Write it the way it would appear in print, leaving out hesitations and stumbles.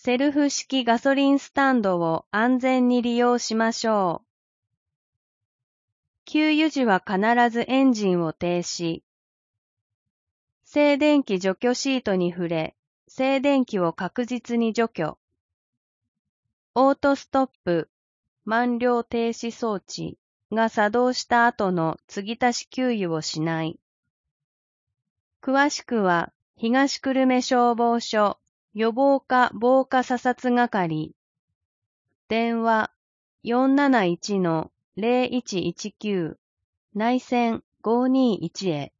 セルフ式ガソリンスタンドを安全に利用しましょう。給油時は必ずエンジンを停止。静電気除去シートに触れ、静電気を確実に除去。オートストップ、満了停止装置が作動した後の継ぎ足し給油をしない。詳しくは、東久留米消防署予防課防火査察係。電話471-0119内線521へ。